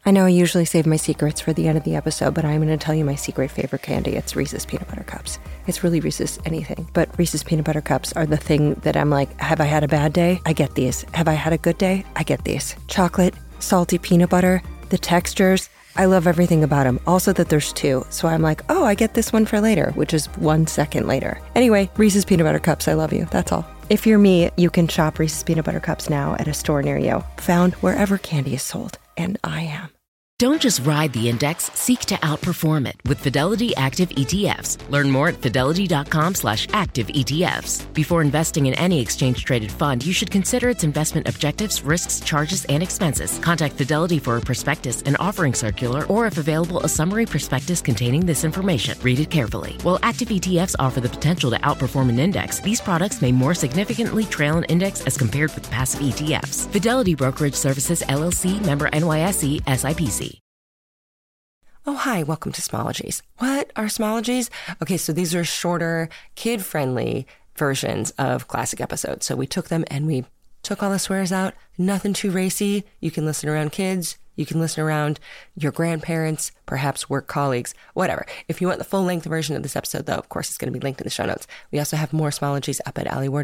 I know I usually save my secrets for the end of the episode, but I'm going to tell you my secret favorite candy. It's Reese's Peanut Butter Cups. It's really Reese's anything, but Reese's Peanut Butter Cups are the thing that I'm like, have I had a bad day? I get these. Have I had a good day? I get these. Chocolate, salty peanut butter, the textures. I love everything about them. Also that there's two. So I'm like, oh, I get this one for later, which is 1 second later. Anyway, Reese's Peanut Butter Cups. I love you. That's all. If you're me, you can shop Reese's Peanut Butter Cups now at a store near you. Found wherever candy is sold. And I am. Don't just ride the index, seek to outperform it with Fidelity Active ETFs. Learn more at fidelity.com/active ETFs. Before investing in any exchange-traded fund, you should consider its investment objectives, risks, charges, and expenses. Contact Fidelity for a prospectus, an offering circular, or if available, a summary prospectus containing this information. Read it carefully. While active ETFs offer the potential to outperform an index, these products may more significantly trail an index as compared with passive ETFs. Fidelity Brokerage Services, LLC, member NYSE, SIPC. Oh, hi, welcome to Smologies. What are Smologies? Okay, so these are shorter, kid-friendly versions of classic episodes. So we took them and we took all the swears out. Nothing too racy. You can listen around kids. You can listen around your grandparents, perhaps work colleagues, whatever. If you want the full-length version of this episode, though, of course, it's going to be linked in the show notes. We also have more Smologies up at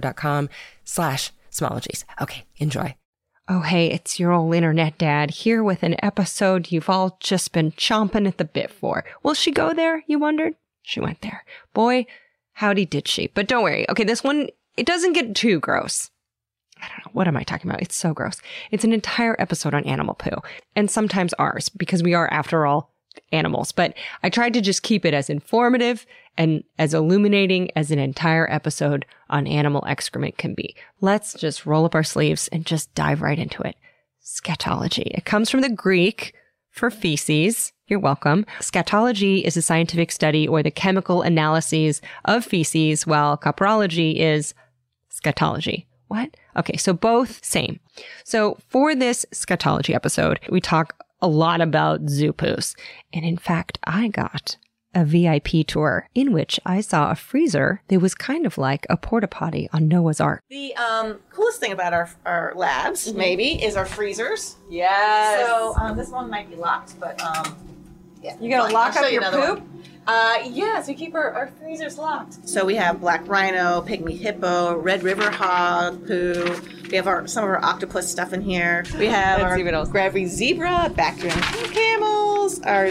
alieward.com/Smologies. Okay, enjoy. Oh, hey, it's your old internet dad here with an episode you've all just been chomping at the bit for. Will she go there, you wondered? She went there. Boy, howdy did she. But don't worry. Okay, this one, it doesn't get too gross. I don't know. What am I talking about? It's so gross. It's an entire episode on animal poo. And sometimes ours, because we are, after all, animals. But I tried to just keep it as informative and as illuminating as an entire episode on animal excrement can be. Let's just roll up our sleeves and just dive right into it. Scatology. It comes from the Greek for feces. You're welcome. Scatology is a scientific study or the chemical analyses of feces, while coprology is scatology. What? Okay, so both same. So for this scatology episode, we talk a lot about zoo poos. And in fact, I got a VIP tour in which I saw a freezer that was kind of like a porta potty on Noah's Ark. The coolest thing about our labs, maybe, is our freezers. Yes. So this one might be locked, but yeah. You gonna lock up your poop? Yes, we keep our freezers locked. So we have black rhino, pygmy hippo, red river hog poo. We have some of our octopus stuff in here. We have our Gravy zebra, Bactrian camels, our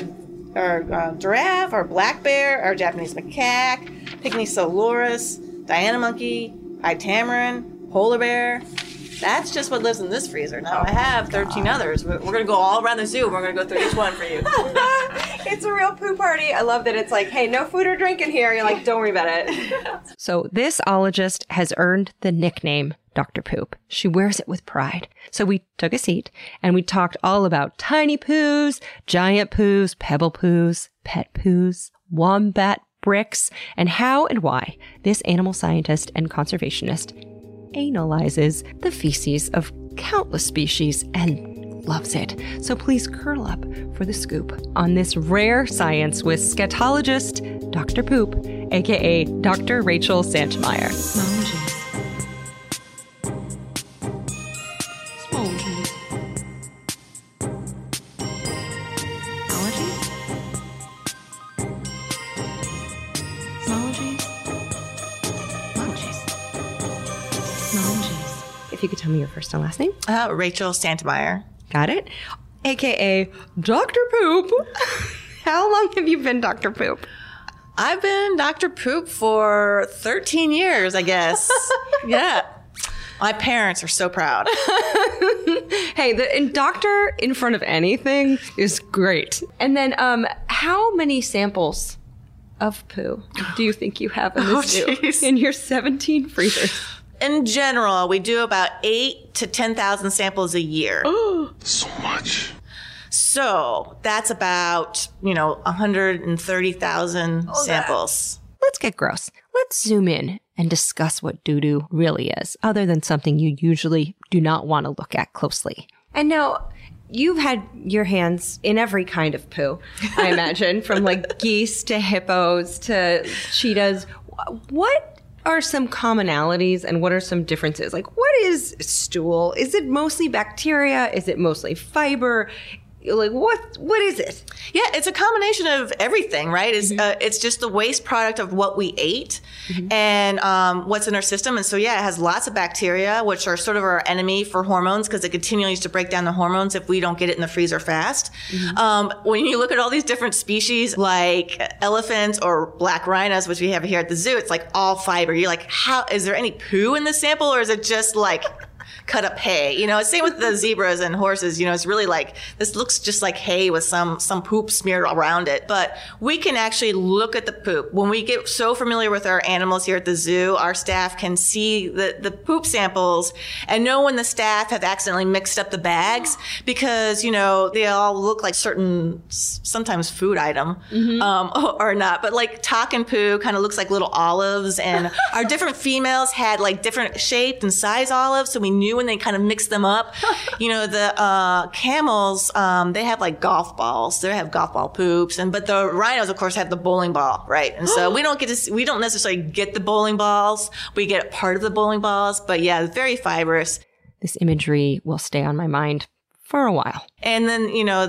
giraffe, our black bear, our Japanese macaque, Pycnosolarus, Diana monkey, pied tamarin, polar bear. That's just what lives in this freezer. Now I have 13 others. We're going to go all around the zoo. We're going to go through each one for you. It's a real poo party. I love that it's like, hey, no food or drink in here. You're like, don't worry about it. So this ologist has earned the nickname Dr. Poop. She wears it with pride. So we took a seat and we talked all about tiny poos, giant poos, pebble poos, pet poos, wombat bricks, and how and why this animal scientist and conservationist analyzes the feces of countless species and loves it. So please curl up for the scoop on this rare science with scatologist Dr. Poop, aka Dr. Rachel Santmeyer. If you could tell me your first and last name. Rachel Santmeyer. Got it. AKA Dr. Poop. How long have you been Dr. Poop? I've been Dr. Poop for 13 years, I guess. Yeah. My parents are so proud. Hey, the doctor in front of anything is great. And then how many samples of poo do you think you have in this zoo? In your 17 freezers? In general, we do about 8,000 to 10,000 samples a year. So much. So that's about, 130,000 samples. Let's get gross. Let's zoom in and discuss what doo-doo really is, other than something you usually do not want to look at closely. And now, you've had your hands in every kind of poo, I imagine, from like geese to hippos to cheetahs. What are some commonalities and what are some differences? Like, what is stool? Is it mostly bacteria? Is it mostly fiber? Like, what is it? Yeah, it's a combination of everything, right? It's just the waste product of what we ate and what's in our system. And so, yeah, it has lots of bacteria, which are sort of our enemy for hormones because it continues to break down the hormones if we don't get it in the freezer fast. When you look at all these different species like elephants or black rhinos, which we have here at the zoo, it's like all fiber. You're like, how is there any poo in the sample, or is it just like cut up hay? You know, same with the zebras and horses. You know, it's really like, this looks just like hay with some poop smeared around it. But we can actually look at the poop. When we get so familiar with our animals here at the zoo, our staff can see the poop samples and know when the staff have accidentally mixed up the bags because, you know, they all look like certain, sometimes food item or not. But like takin poo kind of looks like little olives, and our different females had like different shaped and size olives. So we knew when they kind of mix them up. You know, the camels, they have like golf balls. They have golf ball poops, but the rhinos, of course, have the bowling ball, right? And so we don't necessarily get the bowling balls. We get part of the bowling balls, but yeah, it's very fibrous. This imagery will stay on my mind for a while. And then, you know,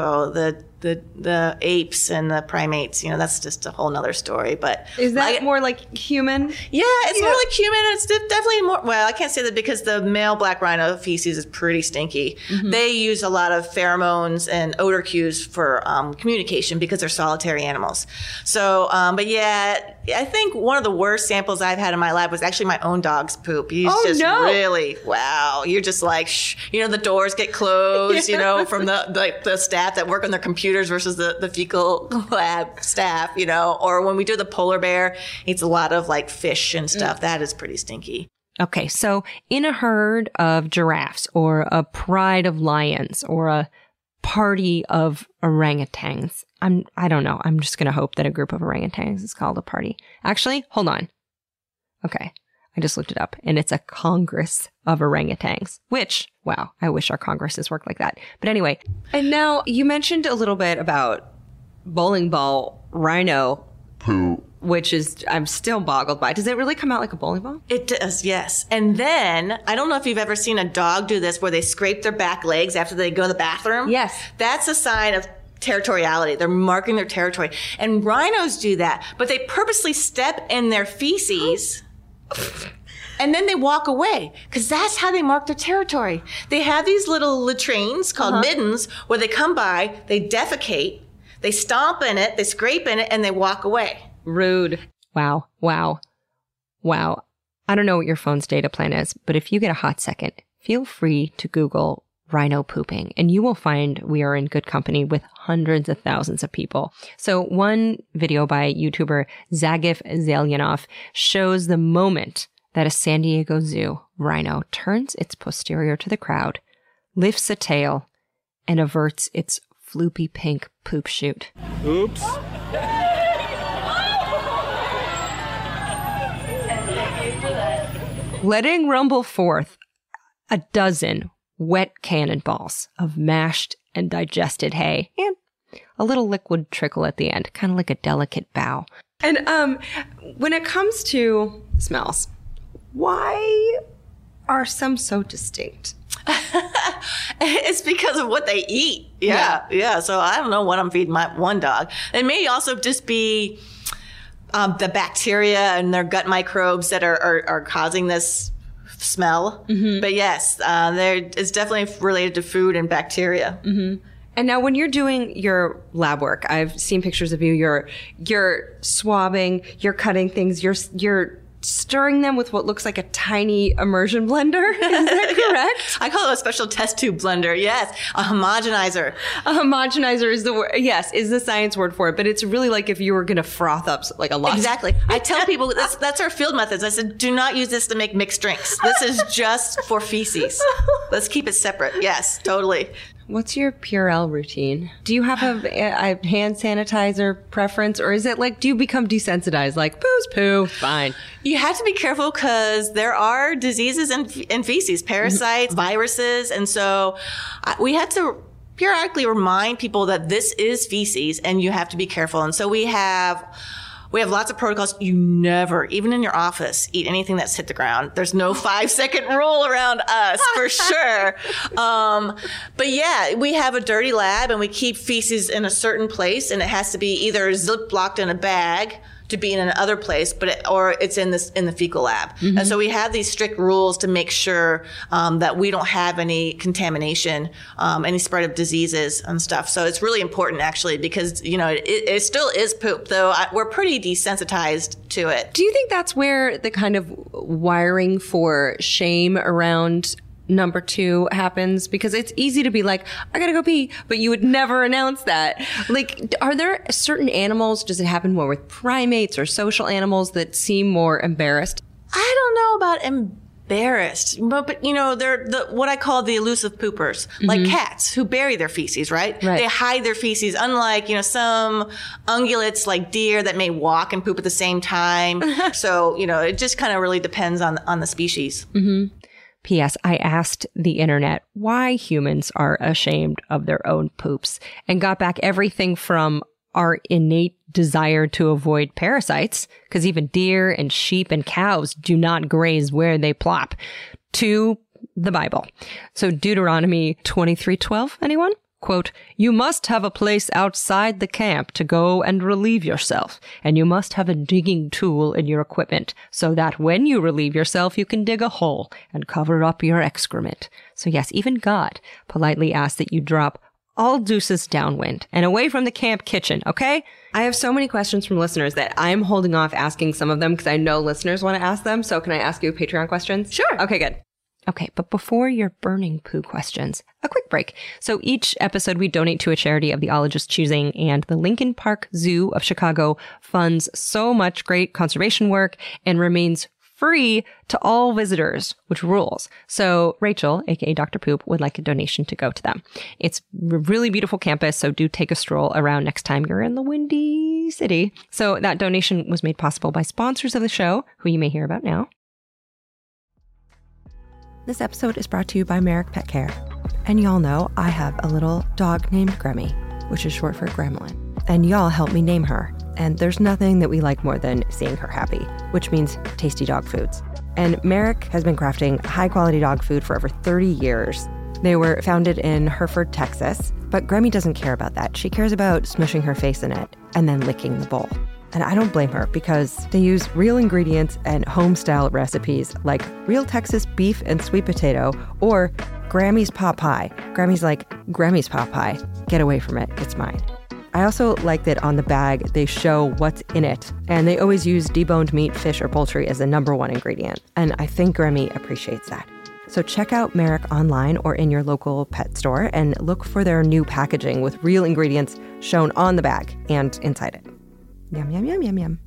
the apes and the primates, you know, that's just a whole nother story. But is that more like human? Yeah, it's more like human. It's definitely more, well, I can't say that because the male black rhino feces is pretty stinky. They use a lot of pheromones and odor cues for communication because they're solitary animals. So, but yeah, I think one of the worst samples I've had in my lab was actually my own dog's poop. Really, wow. You're just like, you know, the doors get closed, you know, from the staff that work on their computers versus the fecal lab staff, you know, or when we do the polar bear, eats a lot of like fish and stuff. That is pretty stinky. Okay, so in a herd of giraffes or a pride of lions or a party of orangutans, I don't know. I'm just going to hope that a group of orangutans is called a party. Actually, hold on. Okay. I just looked it up, and it's a congress of orangutans, which, wow, I wish our congresses worked like that. But anyway, and now you mentioned a little bit about bowling ball rhino Poo. Which is, I'm still boggled by. Does it really come out like a bowling ball? It does, yes. And then, I don't know if you've ever seen a dog do this where they scrape their back legs after they go to the bathroom. Yes. That's a sign of territoriality. They're marking their territory. And rhinos do that, but they purposely step in their feces and then they walk away because that's how they mark their territory. They have these little latrines called middens where they come by, they defecate, they stomp in it, they scrape in it, and they walk away. Rude. Wow. I don't know what your phone's data plan is, but if you get a hot second, feel free to Google rhino pooping, and you will find we are in good company with hundreds of thousands of people. So one video by YouTuber Zagif Zelyanov shows the moment that a San Diego Zoo rhino turns its posterior to the crowd, lifts a tail, and averts its floopy pink poop chute. Oops. Letting rumble forth a dozen wet cannonballs of mashed and digested hay and a little liquid trickle at the end, kind of like a delicate bow. And when it comes to smells, why are some so distinct? It's because of what they eat. Yeah. So I don't know what I'm feeding my one dog. It may also just be the bacteria and their gut microbes that are causing this smell. But yes, it's definitely related to food and bacteria. And now when you're doing your lab work, I've seen pictures of you, you're swabbing, you're cutting things, you're stirring them with what looks like a tiny immersion blender. Is that correct? I call it a special test tube blender. Yes. A homogenizer. A homogenizer is the word. Yes, is the science word for it. But it's really like if you were going to froth up like a lot. Exactly. I tell people that's our field methods. I said, do not use this to make mixed drinks. This is just for feces. Let's keep it separate. Yes, totally. What's your Purell routine? Do you have a hand sanitizer preference, or is it like, do you become desensitized? Like, poo's poo, fine. You have to be careful because there are diseases in feces, parasites, viruses. And so we had to periodically remind people that this is feces and you have to be careful. And so we have We have lots of protocols. You never, even in your office, eat anything that's hit the ground. There's no 5-second rule around us, for sure. But yeah, we have a dirty lab and we keep feces in a certain place, and it has to be either zip-locked in a bag to be in another place, or it's in the fecal lab. Mm-hmm. And so we have these strict rules to make sure that we don't have any contamination, any spread of diseases and stuff. So it's really important, actually, because it still is poop, though we're pretty desensitized to it. Do you think that's where the kind of wiring for shame around number 2 happens? Because it's easy to be like, I gotta go pee, but you would never announce that. Like, are there certain animals, does it happen more with primates or social animals that seem more embarrassed? I don't know about embarrassed, but they're what I call the elusive poopers, like cats who bury their feces, right? They hide their feces, unlike, some ungulates like deer that may walk and poop at the same time. So, it just kind of really depends on the species. Mm-hmm. P.S. I asked the internet why humans are ashamed of their own poops and got back everything from our innate desire to avoid parasites, because even deer and sheep and cows do not graze where they plop, to the Bible. So Deuteronomy 23:12, anyone? Quote, you must have a place outside the camp to go and relieve yourself, and you must have a digging tool in your equipment so that when you relieve yourself, you can dig a hole and cover up your excrement. So yes, even God politely asks that you drop all deuces downwind and away from the camp kitchen, okay? I have so many questions from listeners that I'm holding off asking some of them because I know listeners want to ask them. So can I ask you Patreon questions? Sure. Okay, good. Okay, but before your burning poo questions, a quick break. So each episode we donate to a charity of the ologist's choosing, and the Lincoln Park Zoo of Chicago funds so much great conservation work and remains free to all visitors, which rules. So Rachel, aka Dr. Poop, would like a donation to go to them. It's a really beautiful campus, so do take a stroll around next time you're in the Windy City. So that donation was made possible by sponsors of the show, who you may hear about now. This episode is brought to you by Merrick Pet Care. And y'all know I have a little dog named Gremmy, which is short for Gremlin. And y'all helped me name her. And there's nothing that we like more than seeing her happy, which means tasty dog foods. And Merrick has been crafting high-quality dog food for over 30 years. They were founded in Hereford, Texas, but Gremmy doesn't care about that. She cares about smushing her face in it and then licking the bowl. And I don't blame her, because they use real ingredients and home-style recipes like real Texas beef and sweet potato, or Grammy's pot pie. Grammy's like, Grammy's pot pie. Get away from it. It's mine. I also like that on the bag, they show what's in it. And they always use deboned meat, fish, or poultry as the number 1 ingredient. And I think Grammy appreciates that. So check out Merrick online or in your local pet store and look for their new packaging with real ingredients shown on the bag and inside it. Yum, yum, yum, yum, yum.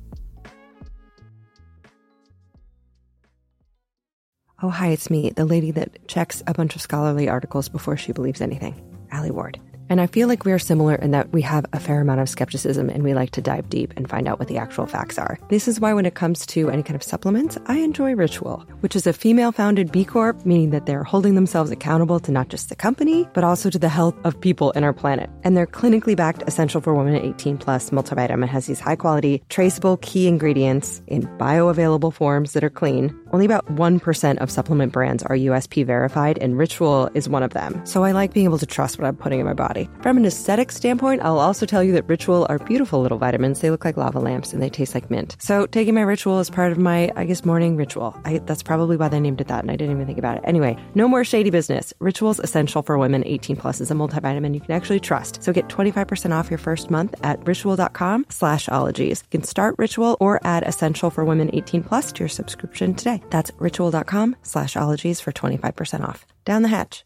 Oh, hi, it's me, the lady that checks a bunch of scholarly articles before she believes anything, Allie Ward. And I feel like we are similar in that we have a fair amount of skepticism and we like to dive deep and find out what the actual facts are. This is why when it comes to any kind of supplements, I enjoy Ritual, which is a female-founded B Corp, meaning that they're holding themselves accountable to not just the company, but also to the health of people in our planet. And their clinically backed Essential for Women 18 Plus multivitamin has these high-quality, traceable key ingredients in bioavailable forms that are clean. Only about 1% of supplement brands are USP verified, and Ritual is one of them. So I like being able to trust what I'm putting in my body. From an aesthetic standpoint, I'll also tell you that Ritual are beautiful little vitamins. They look like lava lamps and they taste like mint. So taking my Ritual is part of my, morning ritual. That's probably why they named it that, and I didn't even think about it. Anyway, no more shady business. Ritual's Essential for Women 18 Plus is a multivitamin you can actually trust. So get 25% off your first month at ritual.com/ologies. You can start Ritual or add Essential for Women 18 Plus to your subscription today. That's ritual.com/ologies for 25% off. Down the hatch.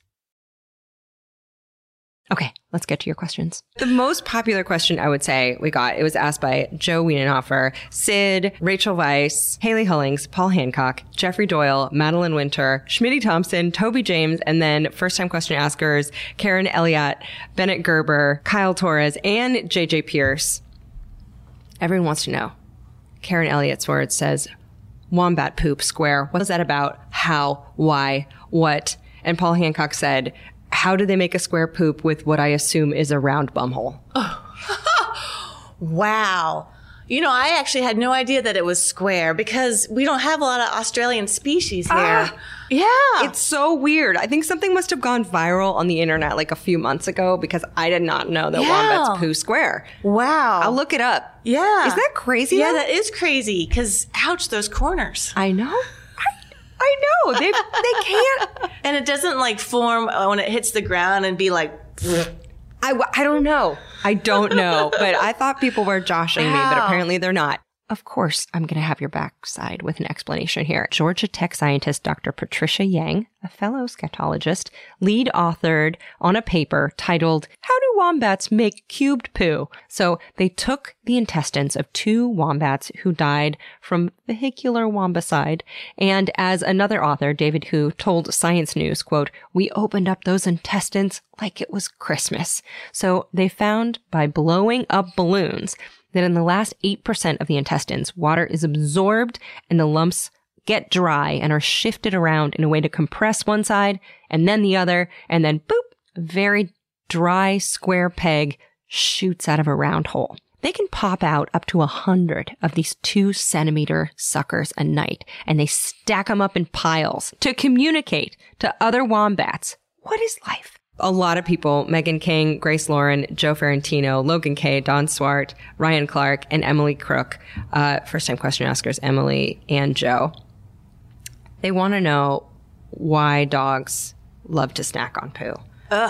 Okay, let's get to your questions. The most popular question I would say we got, it was asked by Joe Wienenhofer, Sid, Rachel Weiss, Haley Hullings, Paul Hancock, Jeffrey Doyle, Madeline Winter, Schmitty Thompson, Toby James, and then first-time question askers, Karen Elliott, Bennett Gerber, Kyle Torres, and JJ Pierce. Everyone wants to know. Karen Elliott's word says, wombat poop square. What is that about? How? Why? What? And Paul Hancock said, how do they make a square poop with what I assume is a round bumhole? Oh. Wow. You know, I actually had no idea that it was square because we don't have a lot of Australian species here. Yeah. It's so weird. I think something must have gone viral on the internet like a few months ago because I did not know that wombats poo square. Wow. I'll look it up. Yeah. Isn't that crazy? Yeah, that is crazy because ouch, those corners. I know. I know. They can't. And it doesn't like form when it hits the ground and be like... I don't know. I don't know. But I thought people were joshing me, but apparently they're not. Of course, I'm going to have your backside with an explanation here. Georgia Tech scientist Dr. Patricia Yang, a fellow scatologist, lead authored on a paper titled, How Do Wombats Make Cubed Poo? So they took the intestines of 2 wombats who died from vehicular wombicide. And as another author, David Hu, told Science News, quote, we opened up those intestines like it was Christmas. So they found by blowing up balloons that in the last 8% of the intestines, water is absorbed and the lumps get dry and are shifted around in a way to compress one side and then the other, and then boop, a very dry square peg shoots out of a round hole. They can pop out up to 100 of these 2-centimeter suckers a night, and they stack them up in piles to communicate to other wombats. What is life? A lot of people, Megan King, Grace Lauren, Joe Ferrantino, Logan Kay, Don Swart, Ryan Clark, and Emily Crook, first-time question askers, Emily and Joe, they want to know why dogs love to snack on poo.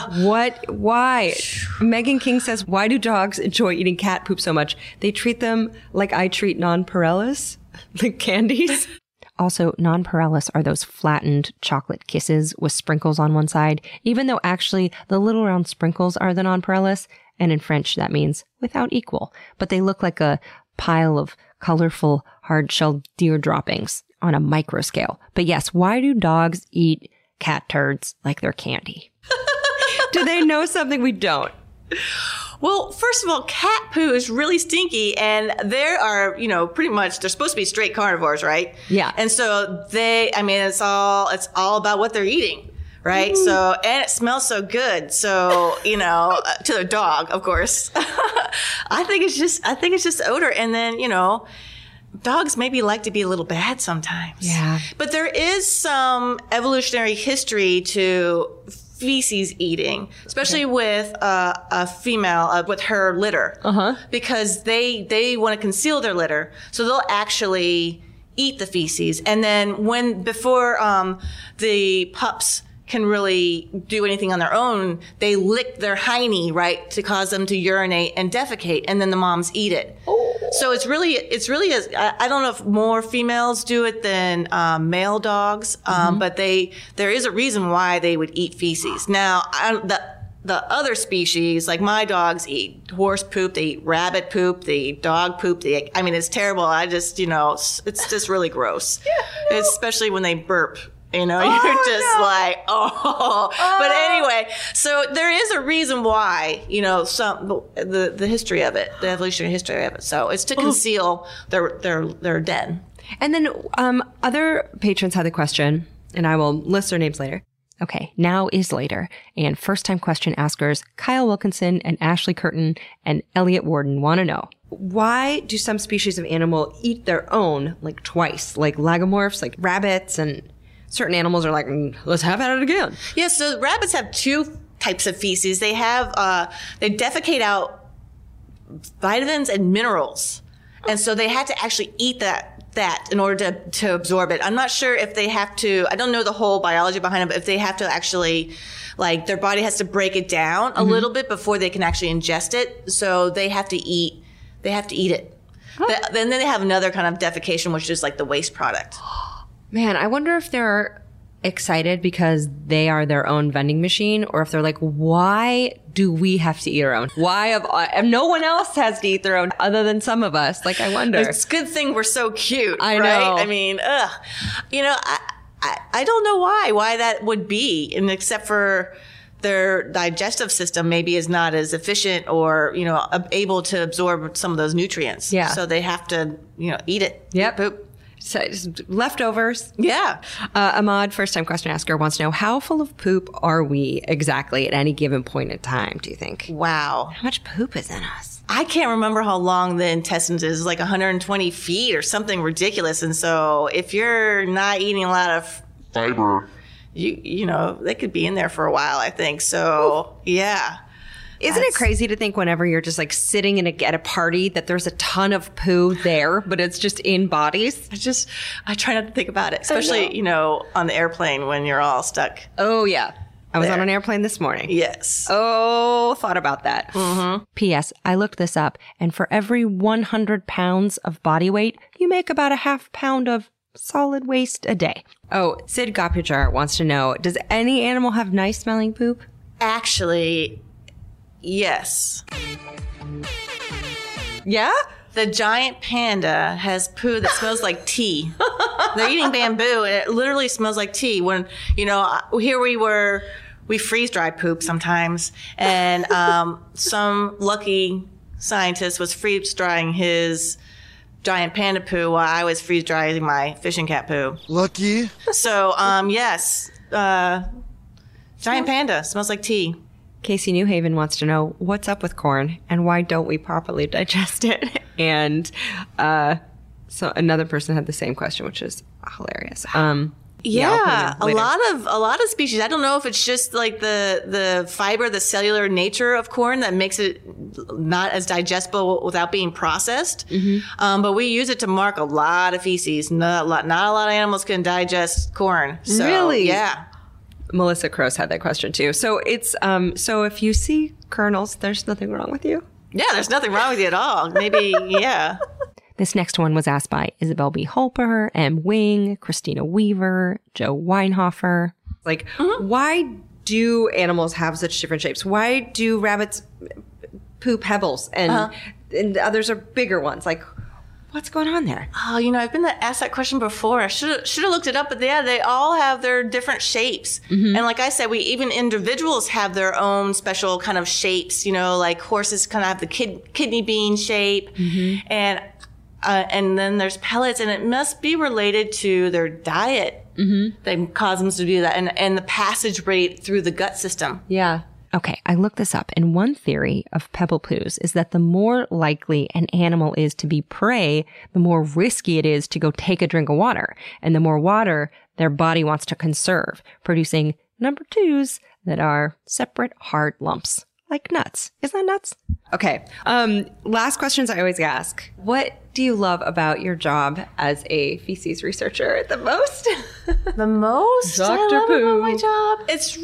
Why? Megan King says, why do dogs enjoy eating cat poop so much? They treat them like I treat nonpareils, like candies. Also, nonpareils are those flattened chocolate kisses with sprinkles on one side, even though actually the little round sprinkles are the nonpareils, and in French that means without equal. But they look like a pile of colorful hard-shelled deer droppings on a micro scale. But yes, why do dogs eat cat turds like they're candy? Do they know something we don't? Well, first of all, cat poo is really stinky, and there are, pretty much, they're supposed to be straight carnivores, right? Yeah. And so it's all about what they're eating, right? Mm. So, and it smells so good. So, to the dog, of course. I think it's just odor. And then, dogs maybe like to be a little bad sometimes. Yeah. But there is some evolutionary history to feces eating, especially with a female with her litter, because they want to conceal their litter, so they'll actually eat the feces, and then before the pups can really do anything on their own, they lick their hiney, right, to cause them to urinate and defecate, and then the moms eat it. So it's really I don't know if more females do it than male dogs, but there is a reason why they would eat feces. Now, the other species, like my dogs eat horse poop, they eat rabbit poop, they eat dog poop. It's terrible. It's just really gross, especially when they burp. You're just like, But anyway, so there is a reason why, the history of it, the evolutionary history of it. So it's to conceal their den. And then other patrons had the question, and I will list their names later. Okay, now is later. And first-time question askers Kyle Wilkinson and Ashley Curtin and Elliot Warden want to know, why do some species of animal eat their own, like twice, like lagomorphs, like rabbits, and certain animals are like, let's have at it again. Yeah, so rabbits have 2 types of feces. They have, they defecate out vitamins and minerals. And so they had to actually eat that in order to absorb it. I'm not sure if they have to, I don't know the whole biology behind it, but if they have to actually, like, their body has to break it down a little bit before they can actually ingest it. So they have to eat it. Then they have another kind of defecation, which is like the waste product. Man, I wonder if they're excited because they are their own vending machine, or if they're like, why do we have to eat our own? Why no one else has to eat their own other than some of us? Like, I wonder. It's a good thing we're so cute, I right? know. I mean, I don't know why that would be, and except for their digestive system maybe is not as efficient or, able to absorb some of those nutrients. Yeah. So they have to, eat it. Yep. Poop. So just leftovers. Yeah. Ahmad, first-time question asker, wants to know, how full of poop are we exactly at any given point in time, do you think? Wow. How much poop is in us? I can't remember how long the intestines is, like 120 feet or something ridiculous. And so if you're not eating a lot of Fiber. you know, they could be in there for a while, I think. So, yeah. Isn't it crazy to think whenever you're just like sitting at a party that there's a ton of poo there, but it's just in bodies? I try not to think about it, especially, you know, on the airplane when you're all stuck. Oh, yeah. I was There. on an airplane this morning. Yes. Oh, thought about that. Mm-hmm. P.S. I looked this up, and for every 100 pounds of body weight, you make about a half pound of solid waste a day. Oh, Sid Gopujar wants to know, does any animal have nice smelling poop? Actually, yes. Yeah? The giant panda has poo that smells like tea. They're eating bamboo, and it literally smells like tea. When, you know, here we freeze dry poop sometimes, and some lucky scientist was freeze drying his giant panda poo while I was freeze drying my fishing cat poo. Lucky. So, yes, giant panda smells like tea. Casey Newhaven wants to know, what's up with corn and why don't we properly digest it? And so another person had the same question, which is hilarious. Yeah, I'll put it later. a lot of species. I don't know if it's just like the fiber, the cellular nature of corn that makes it not as digestible without being processed. Mm-hmm. But we use it to mark a lot of feces. Not a lot of animals can digest corn. So, Really? Yeah. Melissa Cross had that question too. So it's so if you see kernels, there's nothing wrong with you. Yeah, there's nothing wrong with you at all. Maybe, yeah. This next one was asked by Isabel B. Holper, M. Wing, Christina Weaver, Joe Weinhofer. Like, why do animals have such different shapes? Why do rabbits poop pebbles and others are bigger ones? Like, what's going on there? Oh, you know, I've been asked that question before. I should have looked it up, but yeah, they all have their different shapes. Mm-hmm. And like I said, even individuals have their own special kind of shapes. You know, like horses kind of have the kidney bean shape, and then there's pellets, and it must be related to their diet that cause them to do that, and the passage rate through the gut system. Yeah. Okay, I looked this up, and one theory of pebble poos is that the more likely an animal is to be prey, the more risky it is to go take a drink of water, and the more water their body wants to conserve, producing number twos that are separate hard lumps, like nuts. Isn't that nuts? Okay, last questions I always ask. What do you love about your job as a feces researcher the most? The most Dr. I love Poo. about my job, it's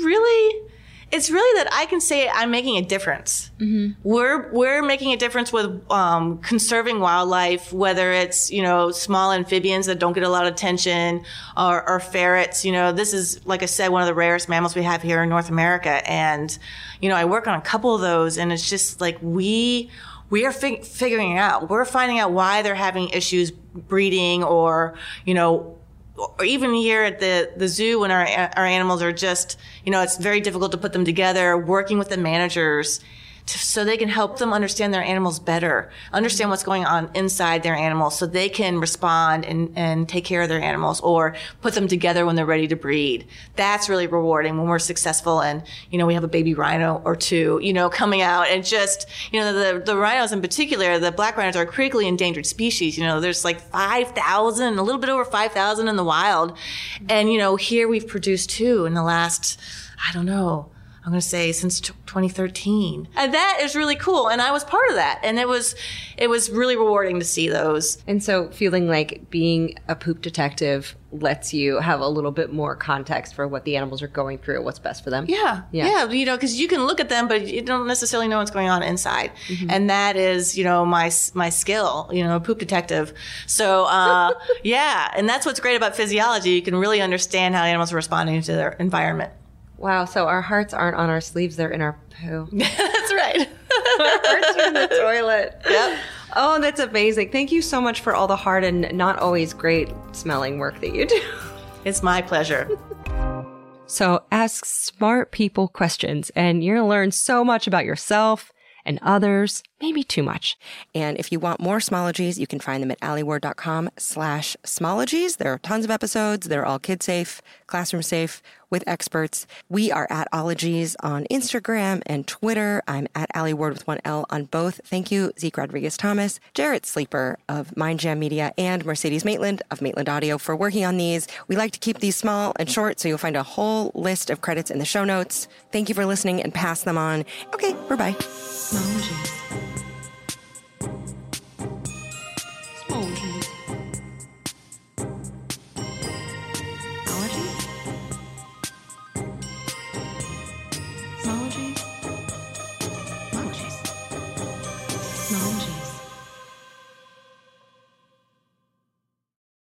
really that I can say I'm making a difference. Mm-hmm. We're making a difference with conserving wildlife, whether it's, you know, small amphibians that don't get a lot of attention, or ferrets. You know, this is, like I said, one of the rarest mammals we have here in North America, and you know, I work on a couple of those, and it's just like we are figuring out. We're finding out why they're having issues breeding, or you know, or even here at the zoo when our animals are just, you know, it's very difficult to put them together, working with the managers so they can help them understand their animals better, understand what's going on inside their animals so they can respond and take care of their animals or put them together when they're ready to breed. That's really rewarding when we're successful and, you know, we have a baby rhino or two, you know, coming out, and just, you know, the rhinos in particular, the black rhinos are a critically endangered species. You know, there's like 5,000, a little bit over 5,000 in the wild. And, you know, here we've produced two in the last, I don't know, I'm going to say since 2013. And that is really cool. And I was part of that. And it was really rewarding to see those. And so feeling like being a poop detective lets you have a little bit more context for what the animals are going through, what's best for them. Yeah. You know, because you can look at them, but you don't necessarily know what's going on inside. Mm-hmm. And that is, you know, my skill, you know, a poop detective. So, yeah. And that's what's great about physiology. You can really understand how animals are responding to their environment. Wow, so our hearts aren't on our sleeves, they're in our poo. That's right. Our hearts are in the toilet. Yep. Oh, that's amazing. Thank you so much for all the hard and not always great smelling work that you do. It's my pleasure. So ask smart people questions, and you're going to learn so much about yourself and others, maybe too much. And if you want more Smologies, you can find them at alieward.com/Smologies. There are tons of episodes. They're all kid-safe, classroom-safe, with experts. We are at Ologies on Instagram and Twitter. I'm at Ali Ward with one L on both. Thank you, Zeke Rodriguez-Thomas, Jarrett Sleeper of Mind Jam Media, and Mercedes Maitland of Maitland Audio for working on these. We like to keep these small and short, so you'll find a whole list of credits in the show notes. Thank you for listening and pass them on. Okay, bye-bye. Smologies.